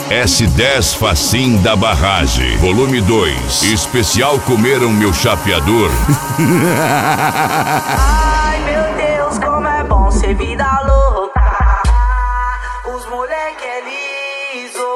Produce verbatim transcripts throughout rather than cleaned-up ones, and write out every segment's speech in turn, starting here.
S dez Facim da Barragem, volume dois. Especial Comeram Meu Chapeador. Ai meu Deus, como é bom ser vida louca. Os moleque é liso.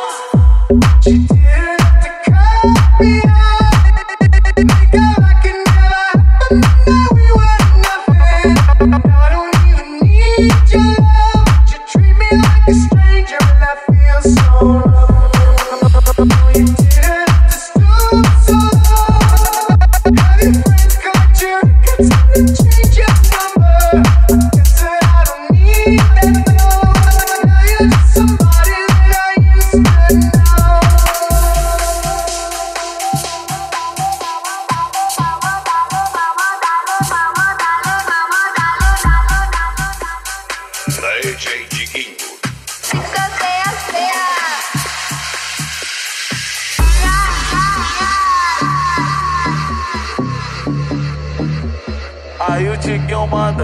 Aí o Tiquinho manda.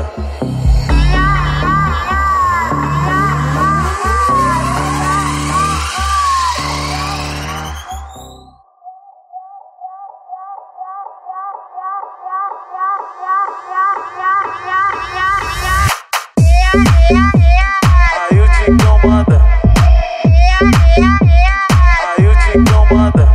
Aí o Tiquinho manda. Aí o Tiquinho manda.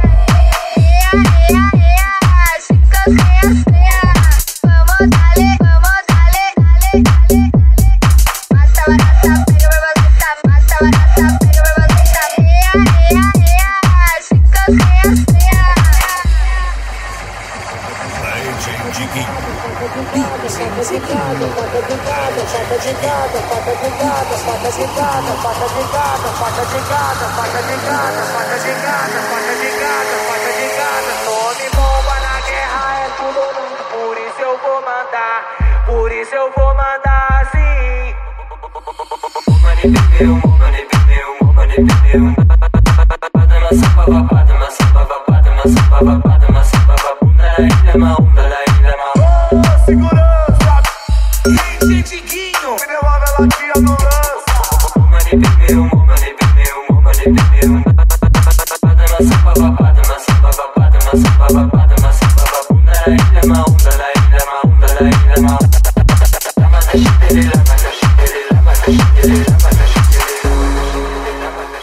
Tome bomba na guerra, é tudo ou nunca. Por isso eu vou mandar, por isso eu vou mandar assim. Money bebeu, money bebeu, money bebeu. Bada massa babada, massa babada, massa babada, massa babada. Ainda mal, ainda mal. Ô, segurança! D J Diguinho, me devolve ela aqui, a ambulância. money bebeu, money bebeu, money bebeu. Bada massa babada, massa babada, massa babada, massa babada. Ainda mal, ainda mal, ainda mal. Mata xindelela, mata xindelela, mata xindelela, mata xindelela, mata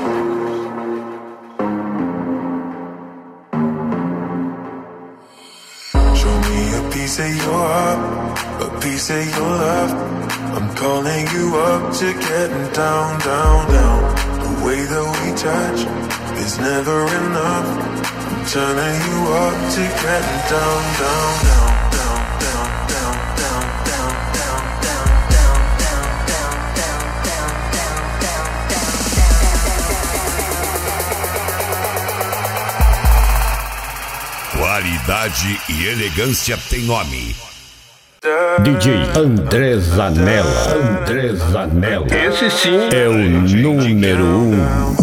xindelela. Show me a piece of your heart, a piece of your love. I'm calling you up to getting down, down, down. The way that we touch is never enough. I'm turning you up to getting down, down, down, down, down, down, down, down, down, down, down, down. Qualidade e elegância tem nome. D J André Zanella, André Zanella. Esse sim é o número um.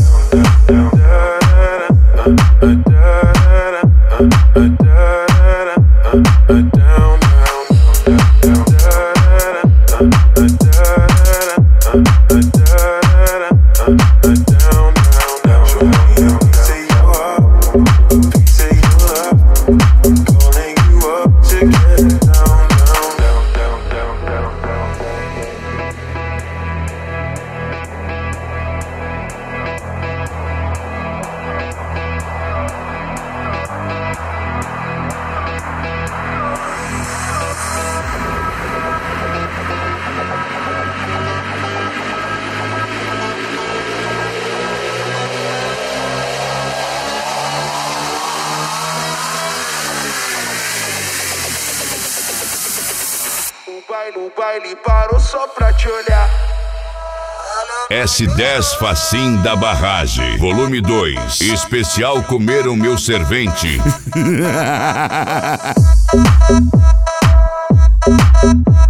No baile parou só pra te olhar. S dez Facim da Barragem, volume dois. Especial Comeram Meu Servente.